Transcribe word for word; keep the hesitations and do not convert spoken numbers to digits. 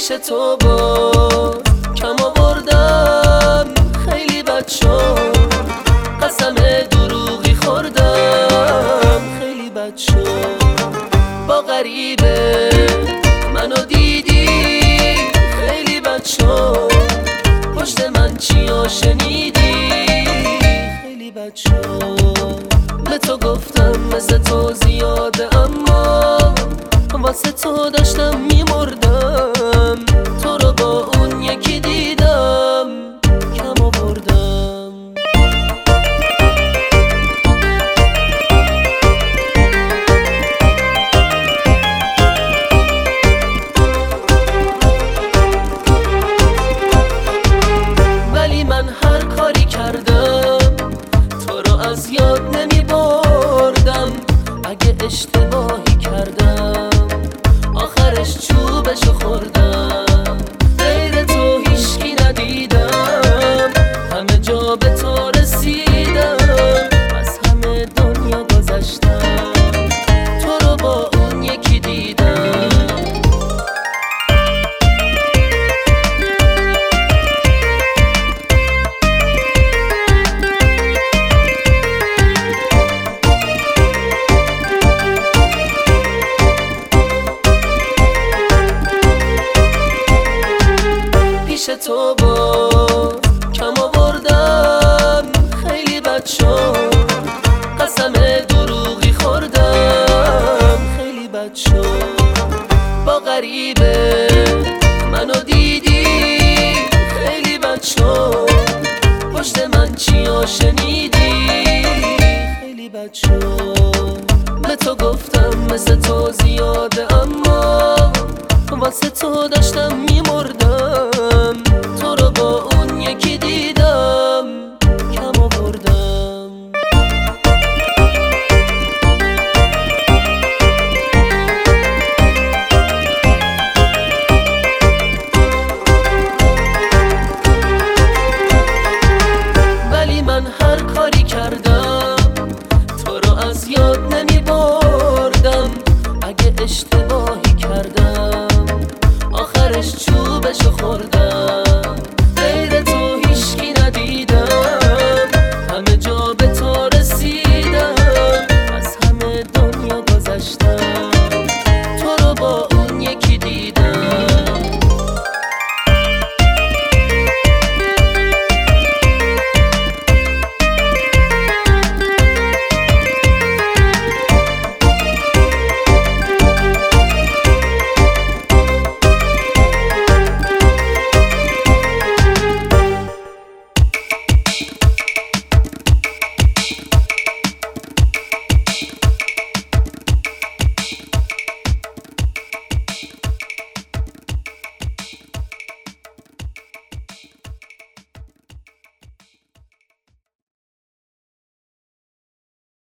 پیش تو باز کم آوردم خیلی بد شد، قسم دروغی خوردم خیلی بد شد. با غریبه منو دیدی خیلی بد شد، پشت من چیا شنیدی خیلی بد شد. به تو گفتم مثل تو زیاده اما واسه تو داشتم میمردم، تو رو با اون یکی دیدم کم آوردم. ولی من هر کاری کردم تو رو از یاد نمی بردم، اگه اشتباهی کردم آخرش چوبشو خوردم. غیر تو هیچکی ندیدم، همه جا به تو رسیدم، از همه دنیا گذشتم، تو رو با اون یکی دیدم. پیش تو باز کم آوردم خیلی بد شد، قسم دروغی خوردم خیلی بد شد. با غریبه منو دیدی خیلی بد شد، پشت من چیا شنیدی خیلی بد شد. به تو گفتم مثل تو زیاده اما واسه تو داشتم میمردم، تو رو با اون یکی دیدم کم آوردم. ولی من هر کاری کردم تو رو از یاد نمی بردم، اگه اشتباهی کردم آخرش چوبشو خوردم.